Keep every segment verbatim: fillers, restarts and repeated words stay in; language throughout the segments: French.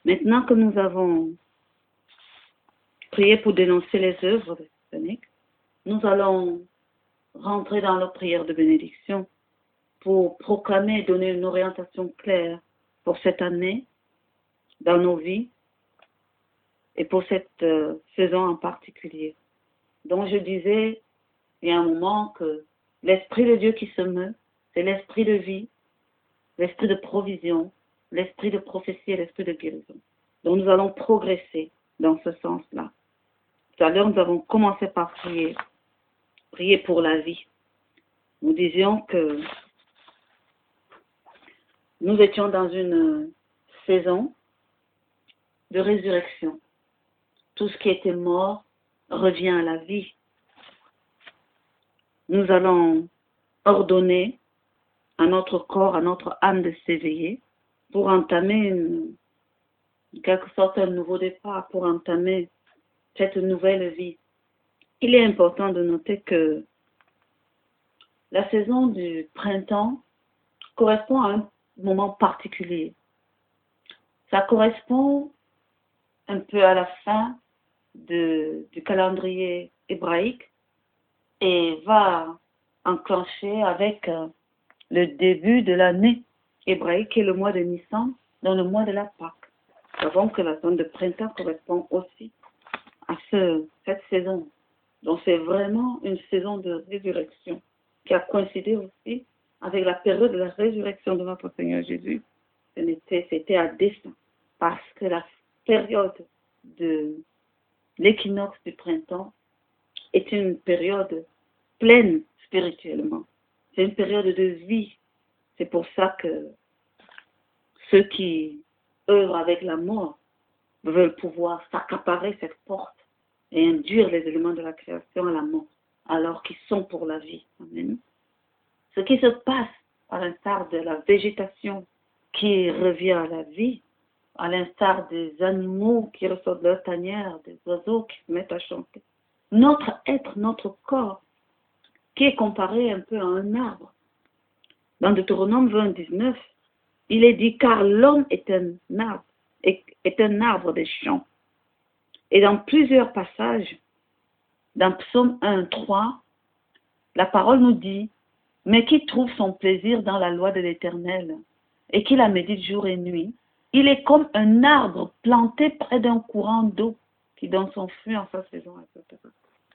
Maintenant que nous avons prié pour dénoncer les œuvres sataniques, nous allons rentrer dans la prière de bénédiction pour proclamer et donner une orientation claire pour cette année dans nos vies et pour cette euh, saison en particulier. Donc je disais il y a un moment que l'Esprit de Dieu qui se meut, c'est l'Esprit de vie, l'Esprit de provision, l'Esprit de prophétie et l'Esprit de guérison. Donc nous allons progresser dans ce sens-là. Tout à l'heure, nous avons commencé par prier, prier pour la vie. Nous disions que nous étions dans une saison de résurrection. Tout ce qui était mort revient à la vie. Nous allons ordonner à notre corps, à notre âme de s'éveiller pour entamer une, en quelque sorte un nouveau départ, pour entamer cette nouvelle vie. Il est important de noter que la saison du printemps correspond à un moment particulier. Ça correspond un peu à la fin de, du calendrier hébraïque et va enclencher avec euh, le début de l'année hébraïque qui est le mois de Nissan, dans le mois de la Pâque. Nous savons que la zone de printemps correspond aussi à ce, cette saison. Donc c'est vraiment une saison de résurrection qui a coïncidé aussi avec la période de la résurrection de notre Seigneur Jésus. C'était à dessein, parce que la période de l'équinoxe du printemps est une période pleine spirituellement. C'est une période de vie. C'est pour ça que ceux qui œuvrent avec la mort veulent pouvoir s'accaparer cette porte et induire les éléments de la création à la mort, alors qu'ils sont pour la vie. Amen. Ce qui se passe, à l'instar de la végétation qui revient à la vie, à l'instar des animaux qui ressortent de leur tanière, des oiseaux qui se mettent à chanter. Notre être, notre corps, qui est comparé un peu à un arbre. Dans Deutéronome vingt, dix-neuf, il est dit, car l'homme est un arbre, est, est un arbre des champs. Et dans plusieurs passages, dans Psaume un, trois, la parole nous dit, mais qui trouve son plaisir dans la loi de l'Éternel et qui la médite jour et nuit, il est comme un arbre planté près d'un courant d'eau qui donne son fruit en sa saison, et cetera.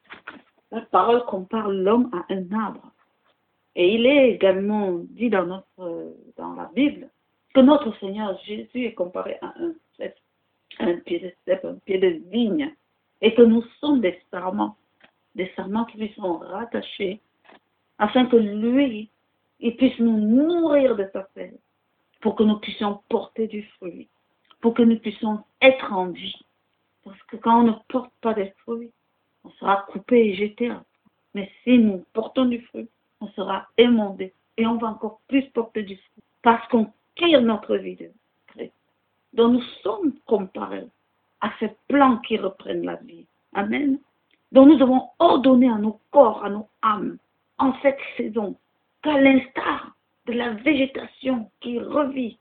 La parole compare l'homme à un arbre. Et il est également dit dans, notre, dans la Bible que notre Seigneur Jésus est comparé à un cep, un pied de cep, un pied de vigne, et que nous sommes des sarments, des sarments qui lui sont rattachés, afin que lui, il puisse nous nourrir de sa sève, pour que nous puissions porter du fruit, pour que nous puissions être en vie. Parce que quand on ne porte pas des fruits, on sera coupé et jeté. Mais si nous portons du fruit, on sera émondé et on va encore plus porter du fruit parce qu'on tire notre vie de Christ. Donc nous sommes comparés à ces plants qui reprennent la vie. Amen. Donc nous devons ordonner à nos corps, à nos âmes, en cette saison, qu'à l'instar de la végétation qui revit,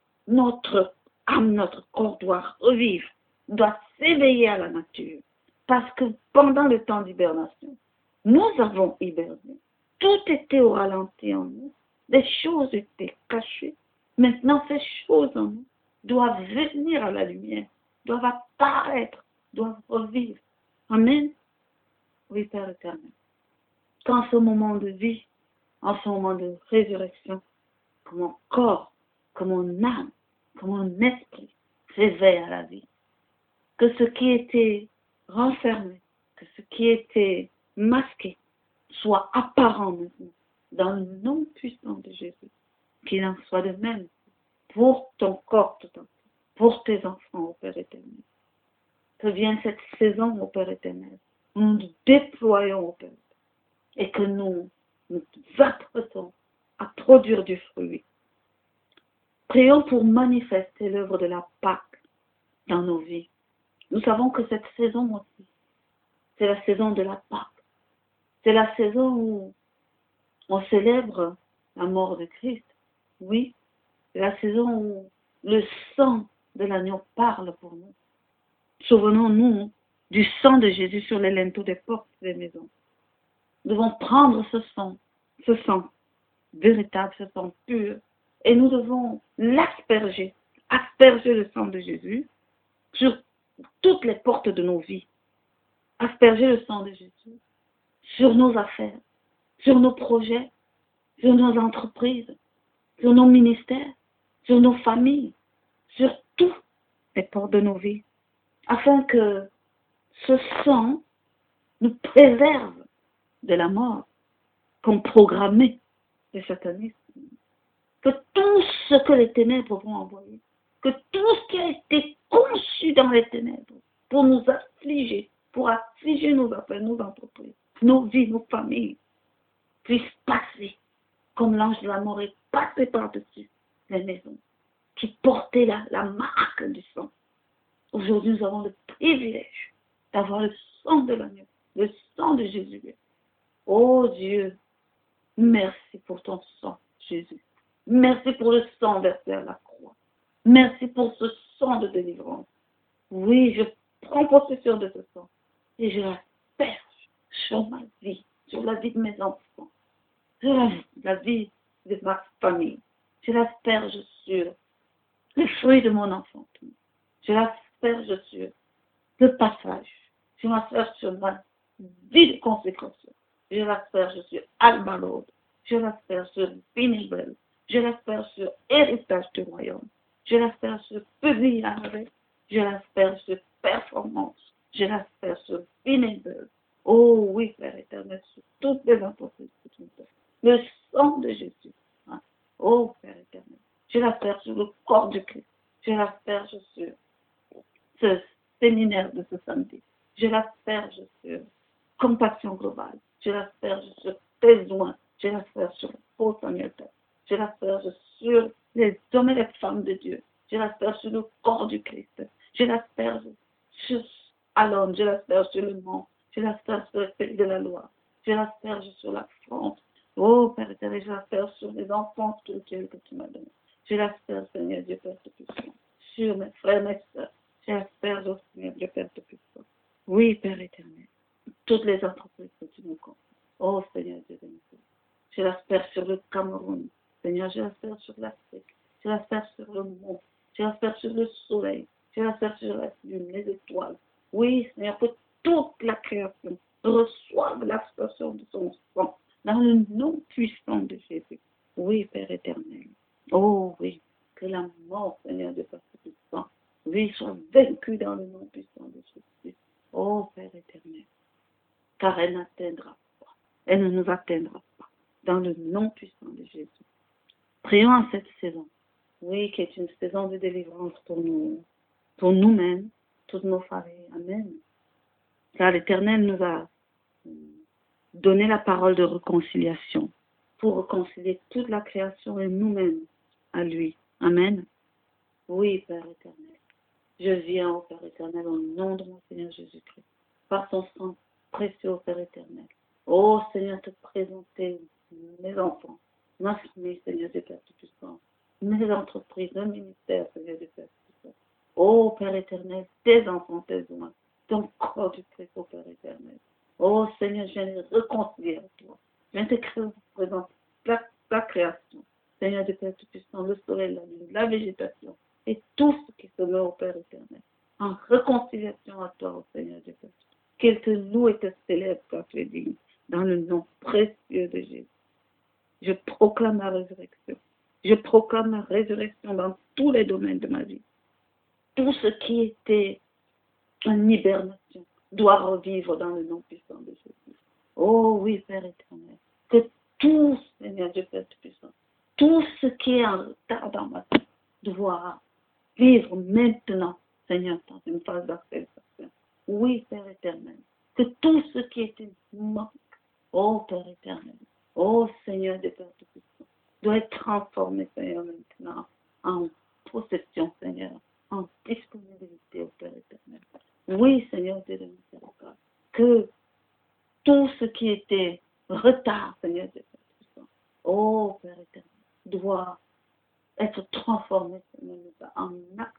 notre âme, notre corps doit revivre, doit s'éveiller à la nature. Parce que pendant le temps d'hibernation, nous avons hiberné. Tout était au ralenti en nous. Des choses étaient cachées. Maintenant, ces choses en nous doivent venir à la lumière, doivent apparaître, doivent revivre. Amen. Oui, Père éternel. Qu'en ce moment de vie, en ce moment de résurrection, que mon corps, que mon âme, que mon esprit s'éveille à la vie. Que ce qui était renfermé, que ce qui était masqué soit apparent maintenant dans le nom puissant de Jésus. Qu'il en soit de même pour ton corps tout entier, pour tes enfants, au Père éternel. Que vienne cette saison, au Père éternel, nous nous déployons au Père et que nous nous apprêtons à produire du fruit. Prions pour manifester l'œuvre de la Pâque dans nos vies. Nous savons que cette saison aussi, c'est la saison de la Pâque. C'est la saison où on célèbre la mort de Christ. Oui, c'est la saison où le sang de l'agneau parle pour nous. Souvenons-nous du sang de Jésus sur les linteaux des portes des maisons. Nous devons prendre ce sang, ce sang véritable, ce sang pur, et nous devons l'asperger, asperger le sang de Jésus sur toutes les portes de nos vies. Asperger le sang de Jésus sur nos affaires, sur nos projets, sur nos entreprises, sur nos ministères, sur nos familles, sur toutes les portes de nos vies, afin que ce sang nous préserve de la mort comme programmé le satanisme. Que tout ce que les ténèbres vont envoyer, que tout ce qui a été conçu dans les ténèbres pour nous affliger, pour affliger nos affaires, nos entreprises, nos vies, nos familles, puisse passer comme l'ange de la mort est passé par-dessus les maisons qui portaient la, la marque du sang. Aujourd'hui, nous avons le privilège d'avoir le sang de l'agneau, le sang de Jésus. Oh Dieu, merci pour ton sang, Jésus. Merci pour le sang versé à la croix. Merci pour ce sang de délivrance. Oui, je prends possession de ce sang et je l'asperge sur ma vie, sur la vie de mes enfants, sur la, la vie de ma famille. Je l'asperge sur les fruits de mon enfant. Je l'asperge sur le passage. Je l'asperge sur ma vie de consécration. Je l'asperge sur Alma Lord. Je l'asperge sur Binibel. Je l'asperge sur héritage du royaume. Je l'asperge sur Publiare. Je l'asperge sur performance. Je l'asperge sur Binibel. Oh oui, Père éternel, sur toutes les entreprises que tu me donnes. Le sang de Jésus. Hein. Oh Père éternel, je l'asperge sur le corps du Christ. Je l'asperge sur ce séminaire de ce samedi. Je l'asperge sur compassion globale. Je l'asperge sur tes soins. Je l'asperge sur Paul Samuel. Je l'asperge sur les hommes et les femmes de Dieu. Je l'asperge sur le corps du Christ. Je l'asperge sur Alon. Je l'asperge sur le monde. Je l'asperge sur le pays de la loi. Je l'asperge sur la France. Oh Père éternel, je l'asperge sur les enfants spirituels que tu m'as donnés. Je l'asperge, Seigneur Dieu Père Tout-Puissant, sur mes frères et mes sœurs. Je l'asperge au Seigneur Dieu Père Tout-Puissant. Oui, Père éternel, toutes les entreprises que tu nous confies. Oh Seigneur Dieu de nous. Je l'asperge sur le Cameroun. Seigneur, je l'asperge sur l'Afrique. Je l'asperge sur le monde. Je l'asperge sur le soleil. Je l'asperge sur la lune, les étoiles. Oui, Seigneur, que toute la création reçoive l'aspersion de son sang dans le nom puissant de Jésus. Oui, Père éternel. Oh oui, que la mort, Seigneur de Père Tout-Puissant, oui, soit vaincue dans le nom puissant de Jésus. Oh Père éternel, car elle n'atteindra pas. Elle ne nous atteindra pas. Dans le nom puissant de Jésus. Prions en cette saison. Oui, qui est une saison de délivrance pour nous, pour nous-mêmes, toutes nos familles. Amen. Car l'Éternel nous a donné la parole de réconciliation pour réconcilier toute la création et nous-mêmes à lui. Amen. Oui, Père éternel. Je viens, au Père éternel, au nom de mon Seigneur Jésus-Christ, par ton sang précieux, Père éternel. Oh Seigneur, te présenter mes enfants, ma famille, Seigneur Dieu Père Tout-Puissant, mes entreprises, le ministère, Seigneur Dieu Père Tout-Puissant. Oh Père éternel, tes enfants, tes humains, ton corps du Christ, oh Père éternel. Oh Seigneur, je viens les réconcilier avec toi. Je viens te présenter la, la création. Seigneur Dieu Père Tout-Puissant, le soleil, la lune, la végétation et tout ce qui se meurt au Père éternel. En réconciliation à toi, oh Seigneur Dieu Père. Qu'il te loue et te célèbre, car tu es digne. Dans le nom précieux de Jésus. Je proclame la résurrection. Je proclame la résurrection dans tous les domaines de ma vie. Tout ce qui était en hibernation doit revivre dans le nom puissant de Jésus. Oh oui, Père éternel. Que tout, Seigneur Dieu Père Tout-Puissant, tout ce qui est en retard dans ma vie doit vivre maintenant, Seigneur, dans une phase d'acceptation. Oui, Père éternel. Que tout ce qui était manque, oh Père éternel, oh Seigneur de Père Tout-Puissant, doit être transformé, Seigneur, maintenant en possession, Seigneur, en disponibilité au Père éternel. Oui, Seigneur Dieu de miséricorde, que tout ce qui était retard, Seigneur de Père Tout-Puissant, oh Père éternel, doit être transformé, Seigneur, en activité,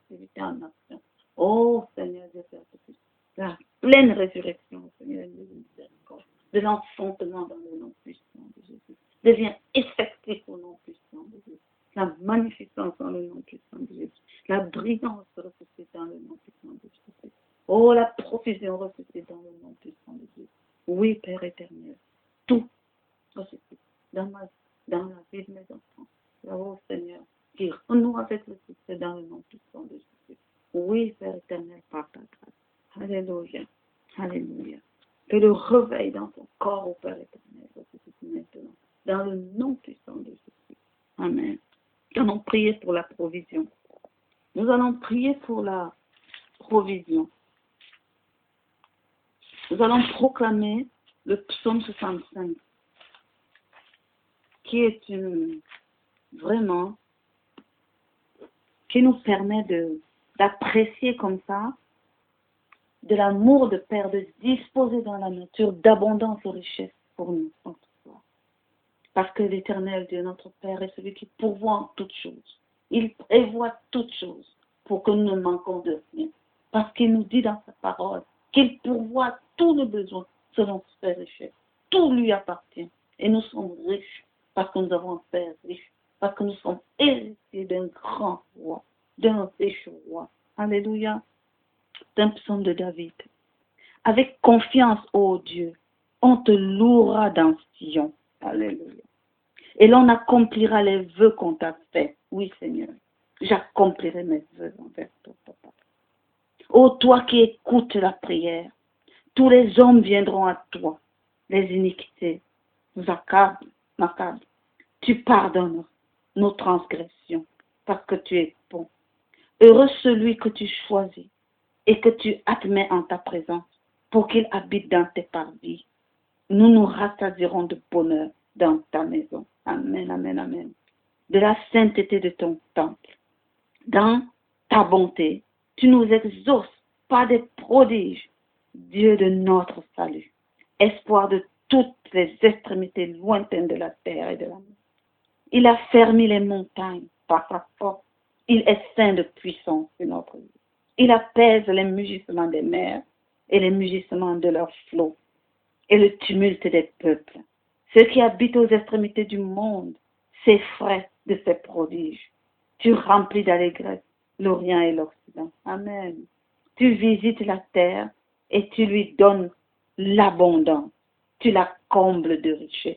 en action. Oh Seigneur Dieu Père Tout-Puissant, la pleine résurrection, Seigneur Dieu de miséricorde, de l'enfantement dans le nom puissant de Jésus, devient effectif au nom puissant de Jésus. La magnificence dans le nom puissant de Jésus, la brillance ressuscitée dans le nom puissant de Jésus. Oh, la provision ressuscitée dans le nom puissant de Jésus. Oui, Père éternel, tout ressuscité dans, ma, dans la vie de mes enfants. Oh Seigneur, qui renoue avec le succès dans le nom puissant de Jésus. Oui, Père éternel, par ta grâce. Alléluia. Alléluia. Que le réveil dans ton corps, au Père éternel, ressuscite maintenant. Dans le nom puissant de Jésus. Amen. Nous allons prier pour la provision. Nous allons prier pour la provision. Nous allons proclamer le psaume soixante-cinq, qui est une, vraiment, qui nous permet de, d'apprécier comme ça, de l'amour de Père, de disposer dans la nature d'abondance et richesse pour nous. Parce que l'Éternel Dieu, notre Père, est celui qui pourvoit en toutes choses. Il prévoit toutes choses pour que nous ne manquons de rien. Parce qu'il nous dit dans sa parole qu'il pourvoit tous nos besoins selon ses richesses. Tout lui appartient. Et nous sommes riches parce que nous avons un Père riche. Parce que nous sommes héritiers d'un grand roi, d'un riche roi. Alléluia. D'un psaume de David. Avec confiance, ô Dieu, on te louera dans Sion. Alléluia. Et l'on accomplira les vœux qu'on t'a fait. Oui, Seigneur. J'accomplirai mes vœux envers toi, papa. Ô toi qui écoutes la prière, tous les hommes viendront à toi. Les iniquités nous accablent, m'accablent. Tu pardonnes nos transgressions parce que tu es bon. Heureux celui que tu choisis et que tu admets en ta présence pour qu'il habite dans tes parvis. Nous nous rassasierons de bonheur dans ta maison. Amen, amen, amen. De la sainteté de ton temple. Dans ta bonté, tu nous exauces par des prodiges, Dieu de notre salut, espoir de toutes les extrémités lointaines de la terre et de la mer. Il a fermé les montagnes par sa force. Il est saint de puissance sur notre vie. Il apaise les mugissements des mers et les mugissements de leurs flots et le tumulte des peuples. Ceux qui habitent aux extrémités du monde s'effraient de ces prodiges. Tu remplis d'allégresse l'Orient et l'Occident. Amen. Tu visites la terre et tu lui donnes l'abondance. Tu la combles de richesse.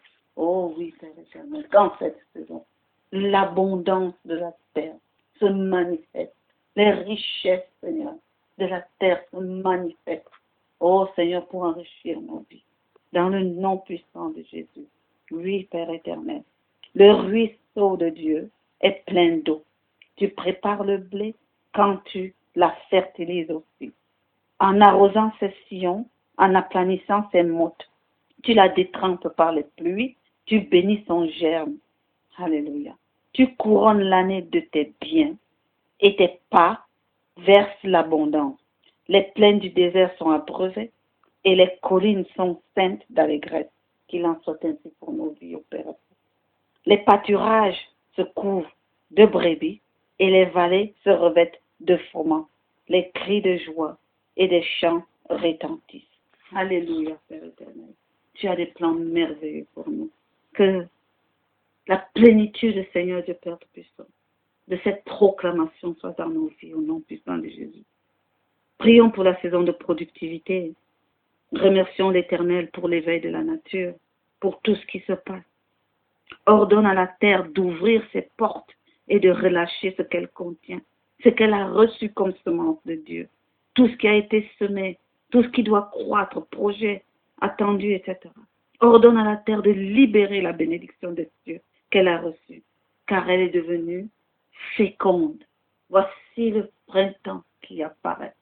Oh oui, Père éternel, dans cette saison, l'abondance de la terre se manifeste. Les richesses, Seigneur, de la terre se manifestent. Oh Seigneur, pour enrichir nos vies. Dans le nom puissant de Jésus. Oui, Père éternel. Le ruisseau de Dieu est plein d'eau. Tu prépares le blé quand tu la fertilises aussi. En arrosant ses sillons, en aplanissant ses mottes, tu la détrempes par les pluies, tu bénis son germe. Alléluia. Tu couronnes l'année de tes biens et tes pas versent l'abondance. Les plaines du désert sont abreuvées et les collines sont saintes d'allégresse. Qu'il en soit ainsi pour nos vies, ô Père. Les pâturages se couvrent de brebis et les vallées se revêtent de froment. Les cris de joie et des chants retentissent. Alléluia, Père éternel. Tu as des plans merveilleux pour nous. Que la plénitude, Seigneur Dieu Père Tout-Puissant, de cette proclamation soit dans nos vies au nom puissant de Jésus. Prions pour la saison de productivité. Remercions l'Éternel pour l'éveil de la nature, pour tout ce qui se passe. Ordonne à la terre d'ouvrir ses portes et de relâcher ce qu'elle contient, ce qu'elle a reçu comme semence de Dieu. Tout ce qui a été semé, tout ce qui doit croître, projet, attendu, et cetera. Ordonne à la terre de libérer la bénédiction de Dieu qu'elle a reçue, car elle est devenue féconde. Voici le printemps qui apparaît.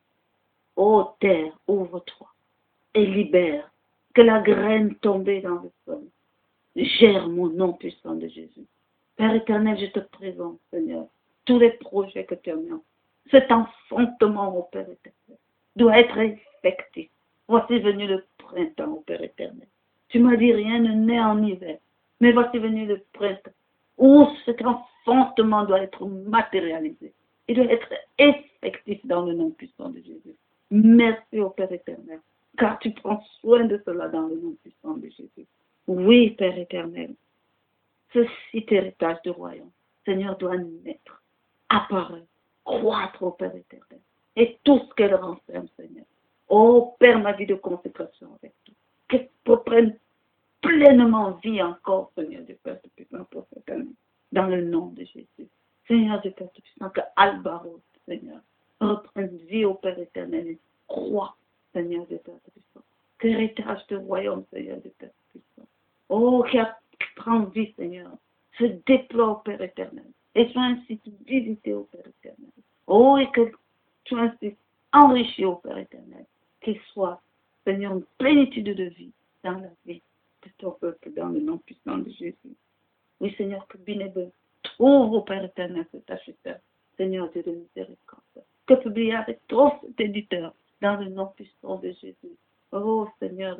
Ô terre, ouvre-toi et libère, que la graine tombée dans le sol germe au nom puissant de Jésus. Père éternel, je te présente, Seigneur, tous les projets que tu as mis en. Cet enfantement, ô Père éternel, doit être effectif. Voici venu le printemps, ô Père éternel. Tu m'as dit rien ne naît en hiver, mais voici venu le printemps, où cet enfantement doit être matérialisé. Il doit être effectif effectif dans le nom puissant de Jésus. Merci au Père éternel, car tu prends soin de cela dans le nom puissant de Jésus. Oui, Père éternel, ce site héritage du royaume, Seigneur, doit naître, apparaître, croître au Père éternel. Et tout ce qu'elle renferme, Seigneur. Oh Père, ma vie de consécration avec toi. Qu'elle prenne pleinement vie encore, Seigneur du Père Tout-Puissant, pour cette année. Dans le nom de Jésus. Seigneur du Père Tout-Puissant, que Albaros, Seigneur, reprenne vie au Père éternel et croix, Seigneur du Père Tout-Puissant. Que l'héritage du royaume, Seigneur du Père Tout-Puissant. Oh, qui prend vie, Seigneur, se déploie au Père éternel. Et soit ainsi visité au Père éternel. Oh, et que tu ainsi enrichi au Père éternel. Qu'il soit, Seigneur, une plénitude de vie dans la vie de ton peuple, dans le nom puissant de Jésus. Oui, Seigneur, que Binebe trouve au Père éternel cet acheteur, Seigneur Dieu de miséricorde. Que publie avec toi cet éditeur, dans le nom puissant de Jésus. Oh, Seigneur,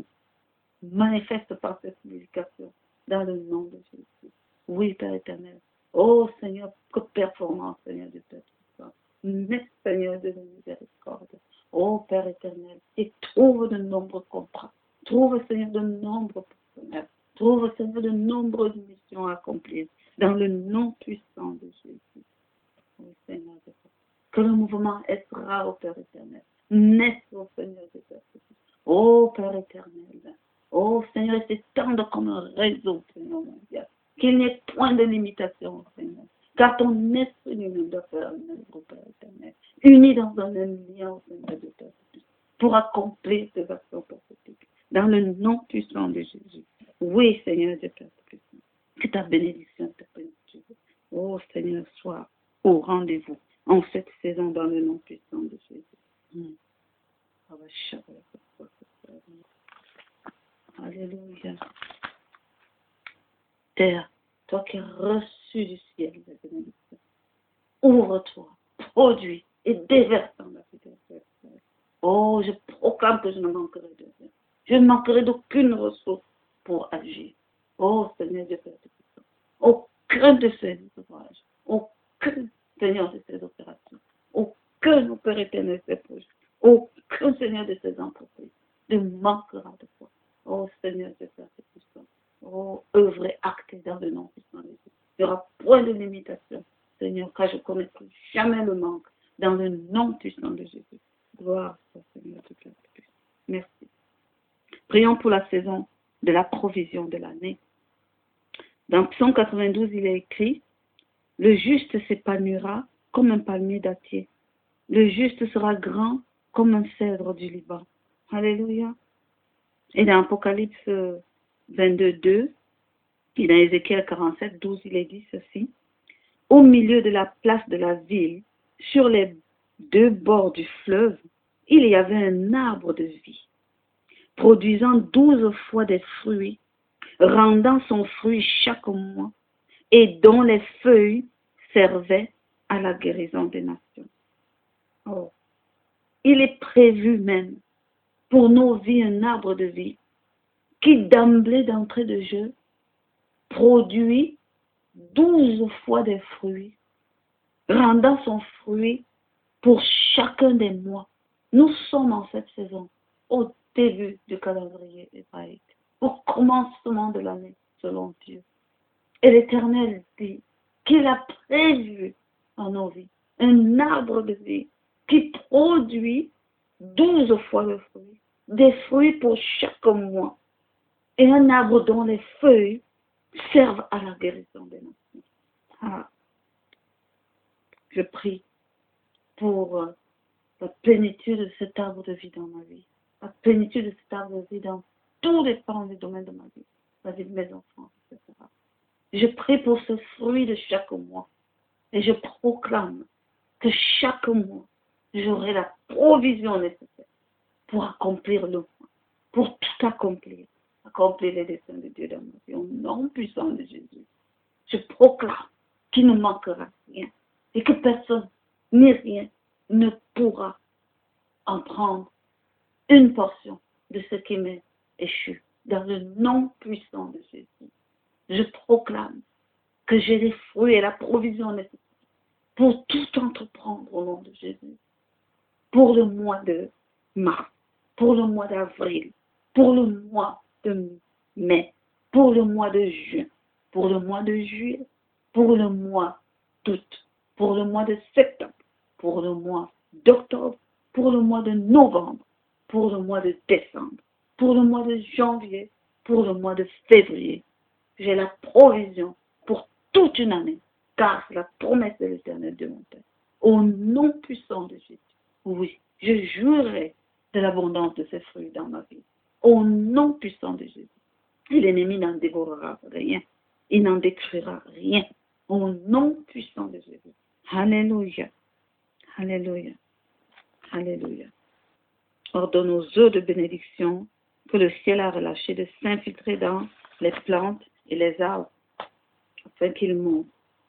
manifeste par cette publication, dans le nom de Jésus. Oui, Père éternel. Oh, Seigneur, que performance, Seigneur du Père puissant. Mais, Seigneur de miséricorde. Oh, Père éternel, et trouve de nombreux contrats. Trouve, Seigneur, de nombreux partenaires. Trouve, Seigneur, de nombreuses missions à accomplir dans le nom puissant de Jésus. Oui, Seigneur, que le mouvement Esra, au Père éternel, naisse au Seigneur de Père. Oh, Père éternel, oh, Seigneur, s'étende comme un réseau, Seigneur mondial. Qu'il n'y ait point de limitation, Seigneur. Car ton esprit lui-même doit faire un œuvre, Père éternel, uni dans un même lien au Seigneur de Père, pour accomplir tes actions prophétiques. Dans le nom puissant de Jésus. Oui, Seigneur de Père, que ta bénédiction te plénitude. Oh, Seigneur, sois au rendez-vous en cette saison dans le nom puissant de Jésus. Mm. Alléluia. Terre, toi qui as reçu du ciel la bénédiction, ouvre-toi, produis et déverse dans la vie de la. Oh, je proclame que je ne manquerai de rien. Je ne manquerai d'aucune ressource pour agir. Oh, Seigneur Dieu, Père Tout-Puissant, aucun de ces ouvrages, aucun, Seigneur, de ces opérations, aucun, au Père éternel, de ces projets, aucun, Seigneur, de ces entreprises ne manquera de toi. Oh, Seigneur Dieu, Père Tout-Puissant, oh, œuvre actée dans le nom puissant de Jésus. Il n'y aura point de limitation, Seigneur, car je ne connaîtrai jamais le manque dans le nom puissant de Jésus. Gloire à Seigneur Dieu, Père Tout-Puissant. Merci. Prions pour la saison de la provision de l'année. Dans Psaume quatre-vingt-douze, il est écrit « Le juste s'épanouira comme un palmier dattier. Le juste sera grand comme un cèdre du Liban. » Alléluia. Et dans Apocalypse vingt-deux, deux, et dans Ézéchiel quarante-sept, douze, il est dit ceci. « Au milieu de la place de la ville, sur les deux bords du fleuve, il y avait un arbre de vie, produisant douze fois des fruits, rendant son fruit chaque mois, et dont les feuilles servaient à la guérison des nations. » Oh, il est prévu même pour nos vies un arbre de vie qui d'emblée d'entrée de jeu produit douze fois des fruits, rendant son fruit pour chacun des mois. Nous sommes en cette saison au début du calendrier hébraïque, au commencement de l'année selon Dieu. Et l'Éternel dit qu'il a prévu en nos vies un arbre de vie qui produit douze fois le fruit, des fruits pour chaque mois, et un arbre dont les feuilles servent à la guérison des nations. Ah. Je prie pour euh, la plénitude de cet arbre de vie dans ma vie, la plénitude de cet arbre de vie dans tous les pans des domaines de ma vie, la vie de mes enfants, et cetera. Je prie pour ce fruit de chaque mois et je proclame que chaque mois, j'aurai la provision nécessaire pour accomplir le mois, pour tout accomplir, accomplir les desseins de Dieu dans ma vie, au nom puissant de Jésus. Je proclame qu'il ne manquera rien et que personne ni rien ne pourra en prendre une portion de ce qui m'est échu dans le nom puissant de Jésus. Je proclame que j'ai les fruits et la provision nécessaire pour tout entreprendre au nom de Jésus. Pour le mois de mars, pour le mois d'avril, pour le mois de mai, pour le mois de juin, pour le mois de juillet, pour le mois d'août, pour le mois de septembre, pour le mois d'octobre, pour le mois de novembre, pour le mois de décembre, pour le mois de janvier, pour le mois de février. J'ai la provision pour toute une année, car c'est la promesse de l'Éternel de mon Père. Au nom puissant de Jésus, oui, je jouirai de l'abondance de ces fruits dans ma vie. Au nom puissant de Jésus. Et l'ennemi n'en dévorera rien. Il n'en détruira rien. Au nom puissant de Jésus. Alléluia. Alléluia. Alléluia. Ordonne aux eaux de bénédiction que le ciel a relâchées de s'infiltrer dans les plantes et les arbres afin qu'ils montent.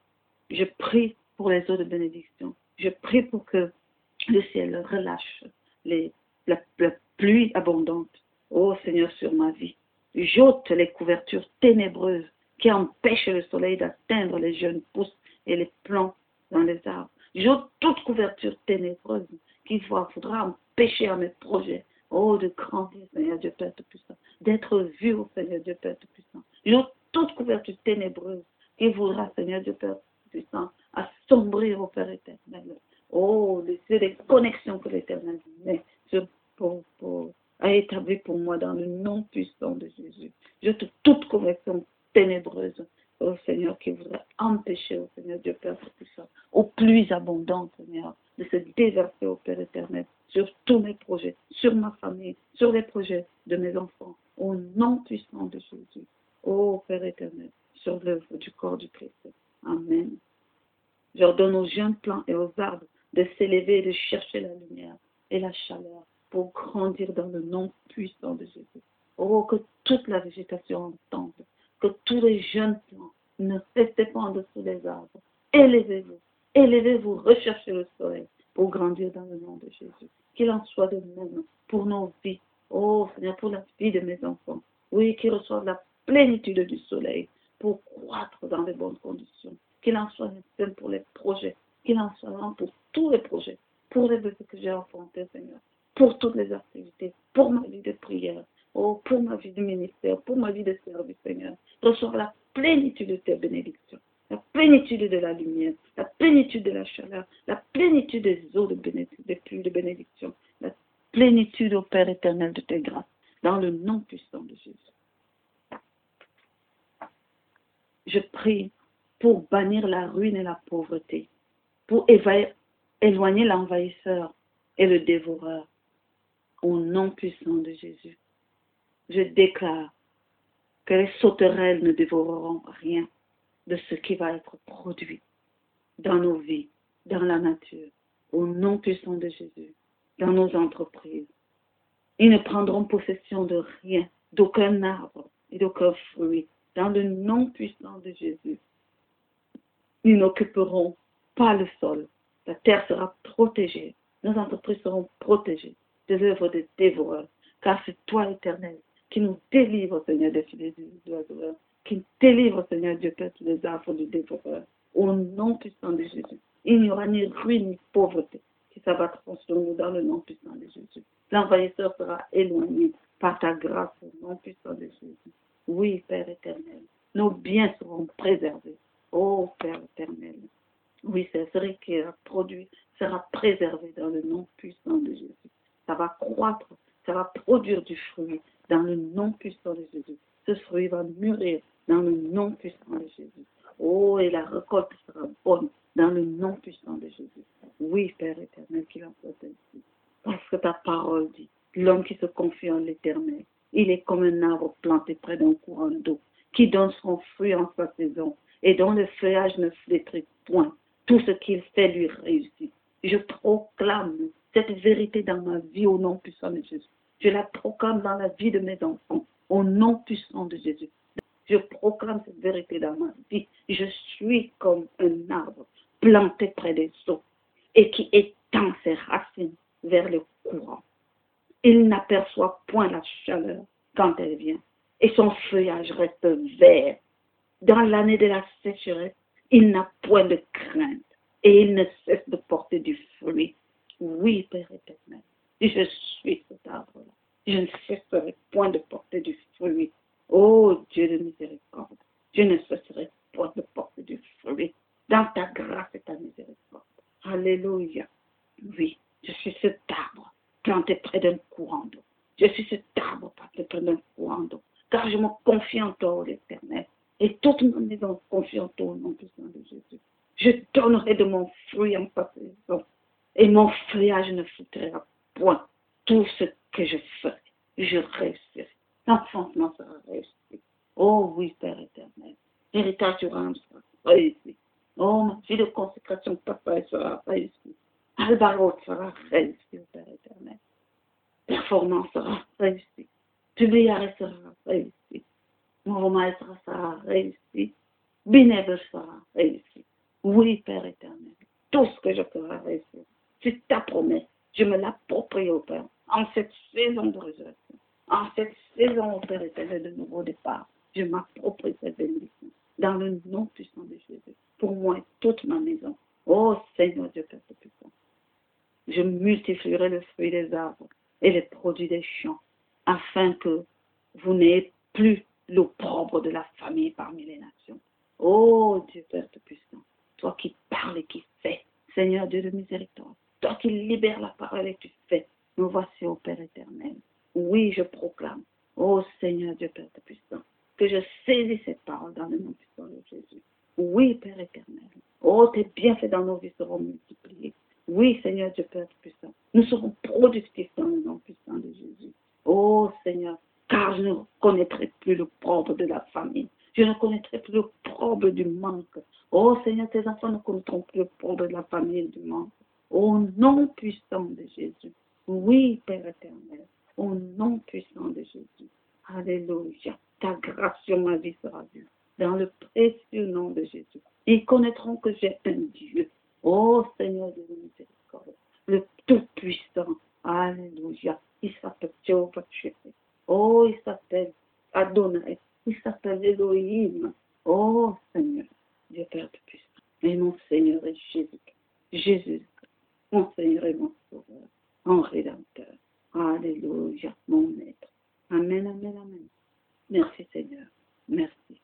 Je prie pour les eaux de bénédiction. Je prie pour que le ciel relâche les, la, la pluie abondante. Oh Seigneur, sur ma vie. J'ôte les couvertures ténébreuses qui empêchent le soleil d'atteindre les jeunes pousses et les plants dans les arbres. J'ôte toute couverture ténébreuse qui voudra empêcher à mes projets, oh, de grandir, Seigneur Dieu Père Tout-Puissant, d'être vu, au Seigneur Dieu Père Tout-Puissant. J'ôte toute couverture ténébreuse qui voudra, Seigneur Dieu Père Tout-Puissant, assombrir au Père éternel. Oh, c'est des connexions que l'Éternel met sur, pour, pour, a établi pour moi dans le nom puissant de Jésus. J'ôte toute connexion ténébreuse, oh Seigneur, qui voudrait empêcher, au Seigneur Dieu Père Tout-Puissant, au plus abondant, Seigneur, de se déverser au Père éternel sur tous mes projets, sur ma famille, sur les projets de mes enfants, au nom puissant de Jésus. Oh Père éternel, sur l'œuvre du corps du Christ. Amen. J'ordonne aux jeunes plants et aux arbres de s'élever et de chercher la lumière et la chaleur pour grandir dans le nom puissant de Jésus. Oh, que toute la végétation entende, que tous les jeunes plants ne restez pas en dessous des arbres. Élevez-vous, élevez-vous, recherchez le soleil pour grandir dans le nom de Jésus. Qu'il en soit de même pour nos vies. Oh, Seigneur, pour la vie de mes enfants. Oui, qu'ils reçoivent la plénitude du soleil pour croître dans de bonnes conditions. Qu'il en soit de même pour les projets. Qu'il en soit de même pour tous les projets. Pour les bébés que j'ai enfantés, Seigneur. Pour toutes les activités. Pour ma vie de prière. Oh, pour ma vie de ministère. Pour ma vie de service, Seigneur. Reçois la plénitude de tes bénédictions. La plénitude de la lumière, la plénitude de la chaleur, la plénitude des eaux de bénédiction, des pluies de bénédiction, la plénitude au Père éternel de tes grâces, dans le nom puissant de Jésus. Je prie pour bannir la ruine et la pauvreté, pour éloigner l'envahisseur et le dévoreur, au nom puissant de Jésus. Je déclare que les sauterelles ne dévoreront rien de ce qui va être produit dans nos vies, dans la nature, au nom puissant de Jésus, dans nos entreprises. Ils ne prendront possession de rien, d'aucun arbre et d'aucun fruit, dans le nom puissant de Jésus. Ils n'occuperont pas le sol. La terre sera protégée. Nos entreprises seront protégées de l'œuvre des dévoreurs, car c'est toi, Éternel, qui nous délivre, Seigneur, des filets du dévoreur, qui délivre, Seigneur Dieu Père, tous les affres du dévoreur. Au nom puissant de Jésus. Il n'y aura ni ruine ni pauvreté qui s'abattront sur nous dans le nom puissant de Jésus. L'envahisseur sera éloigné par ta grâce au nom puissant de Jésus. Oui, Père éternel, nos biens seront préservés. Oh, Père éternel. Oui, c'est vrai qui a produit sera préservé dans le nom puissant de Jésus. Ça va croître, ça va produire du fruit dans le nom puissant de Jésus. Ce fruit va mûrir dans le nom puissant de Jésus. Oh, et la récolte sera bonne dans le nom puissant de Jésus. Oui, Père éternel, qu'il en soit ainsi. Parce que ta parole dit, l'homme qui se confie en l'Éternel, il est comme un arbre planté près d'un courant d'eau, qui donne son fruit en sa saison, et dont le feuillage ne flétrit point. Tout ce qu'il fait lui réussit. Je proclame cette vérité dans ma vie au nom puissant de Jésus. Je la proclame dans la vie de mes enfants, au nom puissant de Jésus. Je proclame cette vérité dans ma vie. Je suis comme un arbre planté près des eaux et qui étend ses racines vers le courant. Il n'aperçoit point la chaleur quand elle vient et son feuillage reste vert. Dans l'année de la sécheresse, il n'a point de crainte et il ne cesse de porter du fruit. Oui, Père éternel, je suis cet arbre-là. Je ne cesserai point de porter du fruit. Oh Dieu de miséricorde, je ne cesserai point de porter du fruit dans ta grâce et ta miséricorde. Alléluia. Oui, je suis cet arbre planté près d'un courant d'eau. Je suis cet arbre planté près d'un courant d'eau, car je me confie en toi, ô l'Éternel, et toute ma maison confie en toi au nom puissant de Jésus. Je donnerai de mon fruit en ta saison, et mon feuillage ne flétrira point. Tout ce que je ferai, je réussirai. L'enfantement sera réussi. Oh oui, Père éternel, l'héritage du rame sera réussi. Oh, ma vie de consécration, papa, sera réussie. Albarot sera réussi, Père éternel. Performance sera réussie. Publiaré sera réussi. Mon roman sera, sera réussi. Bénévole sera réussi. Oui, Père éternel, tout ce que je ferai réussir. C'est ta promesse. Je me l'approprie au Père. En cette saison de résurrection, en cette saison, au Père éternel, de nouveau départ, je m'approprie cette bénédiction. Dans le nom puissant de Jésus. Pour moi et toute ma maison. Oh Seigneur Dieu Père puissant. Je multiplierai le fruit des arbres et les produits des champs, afin que vous n'ayez plus l'opprobre de la famille parmi les nations. Oh Dieu Père puissant, toi qui parles et qui fais, Seigneur Dieu de miséricorde, toi qui libères la parole et tu fais, nous voici au Père éternel. Oui, je proclame, oh Seigneur Dieu Père puissant, que je saisis cette parole dans le nom puissant de Jésus. Oui, Père éternel, oh tes bienfaits dans nos vies seront multipliés. Oui, Seigneur Dieu Père puissant, nous serons productifs dans le nom puissant de Jésus. Oh Seigneur, car je ne connaîtrai plus le propre de la famille. Je ne connaîtrai plus le propre du manque. Oh Seigneur, tes enfants ne connaîtront plus le propre de la famille et du manque. Au nom puissant de Jésus. Oui, Père éternel, au nom puissant de Jésus. Alléluia. Ta grâce sur ma vie sera vue. Dans le précieux nom de Jésus. Ils connaîtront que j'ai un Dieu. Oh Seigneur de la miséricorde, le Tout-Puissant. Alléluia. Il s'appelle Jéhovah Jireh. Oh, il s'appelle Adonai. Il s'appelle Elohim. Oh Seigneur, Dieu Père Tout-Puissant. Et mon Seigneur est Jésus. Jésus, mon Seigneur et mon Sauveur, mon Rédempteur. Alléluia, mon Maître. Amen, amen, amen. Merci Seigneur. Merci.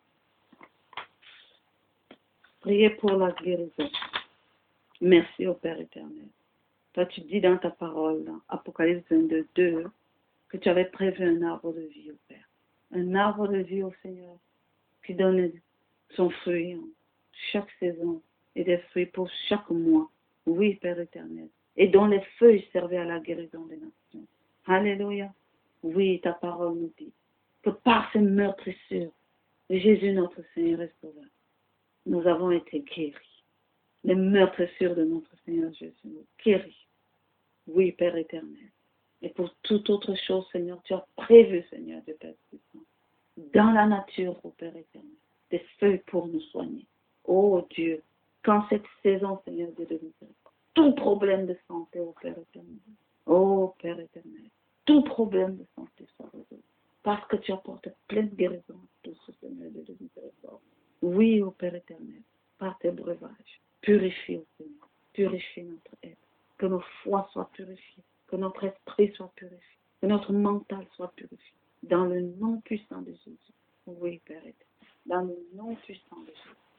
Priez pour la guérison. Merci au Père éternel. Toi, tu dis dans ta parole, dans Apocalypse vingt-deux, deux, que tu avais prévu un arbre de vie au Père. Un arbre de vie au Seigneur qui donne son fruit en chaque saison et des fruits pour chaque mois. Oui, Père éternel. Et dont les feuilles servaient à la guérison des nations. Alléluia. Oui, ta parole nous dit que par ces meurtrissures, Jésus notre Seigneur et Sauveur, nous avons été guéris. Les meurtrissures de notre Seigneur Jésus nous guérit. Oui, Père éternel. Et pour toute autre chose, Seigneur, tu as prévu, Seigneur, de Père puissant, dans la nature, ô Père éternel, des feuilles pour nous soigner. Oh Dieu, quand cette saison, Seigneur Dieu de miséricorde, tout problème de santé, ô Père éternel, oh Père éternel, tout problème de santé soit résolu. Parce que tu apportes pleine guérison à tous, Seigneur Dieu de miséricorde. Oui, ô Père éternel, par tes breuvages, purifie, ô Seigneur, purifie notre être, que nos foies soient purifiés, que notre esprit soit purifié, que notre mental soit purifié, dans le nom puissant de Jésus. Oui, Père éternel, dans le nom puissant de Jésus.